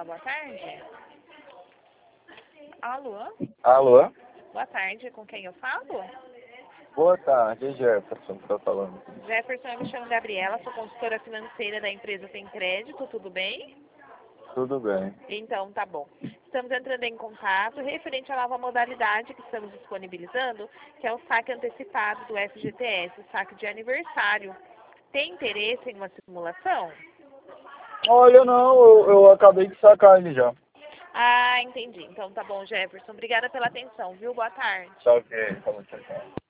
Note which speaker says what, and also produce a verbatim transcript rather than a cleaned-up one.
Speaker 1: falar boa tarde? Alô?
Speaker 2: Alô?
Speaker 1: Boa tarde, com quem eu falo?
Speaker 2: Boa tarde, Jefferson, que tá falando.
Speaker 1: Jefferson, eu me chamo Gabriela, sou consultora financeira da empresa Tem Crédito, tudo bem?
Speaker 2: Tudo bem.
Speaker 1: Então, tá bom. Estamos entrando em contato referente à nova modalidade que estamos disponibilizando, que é o saque antecipado do F G T S, o saque de aniversário. Tem interesse em uma simulação?
Speaker 2: Olha, não, eu, eu acabei de sacar ele já.
Speaker 1: Ah, entendi. Então tá bom, Jefferson. Obrigada pela atenção, viu? Boa tarde.
Speaker 2: Tá ok, falou, tchau, tchau.